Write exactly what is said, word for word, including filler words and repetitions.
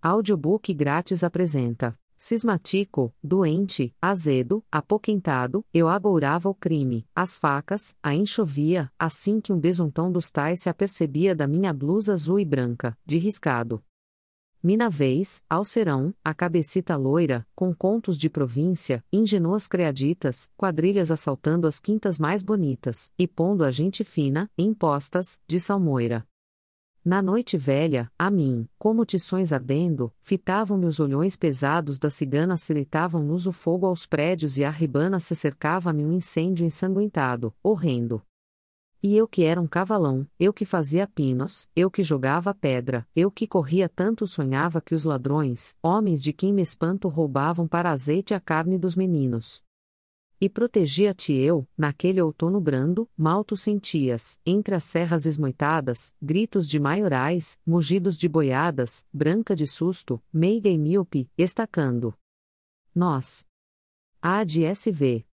Audiobook grátis apresenta: cismático, doente, azedo, apoquentado, eu agourava o crime, as facas, a enxovia, assim que um besuntão dos tais se apercebia da minha blusa azul e branca, de riscado. Mina vez, ao serão, a cabecita loira, com contos de província, ingênuas creaditas, quadrilhas assaltando as quintas mais bonitas, e pondo a gente fina, em postas, de salmoira. Na noite velha, a mim, como tições ardendo, fitavam-me os olhões pesados das ciganas, selitavam-nos o fogo aos prédios e a ribana se cercava-me um incêndio ensanguentado, horrendo. E eu que era um cavalão, eu que fazia pinos, eu que jogava pedra, eu que corria tanto sonhava que os ladrões, homens de quem me espanto, roubavam para azeite a carne dos meninos. E protegia-te eu, naquele outono brando, mal tu sentias, entre as serras esmoitadas, gritos de maiorais, mugidos de boiadas, branca de susto, meiga e míope, estacando. Nós. A de S V.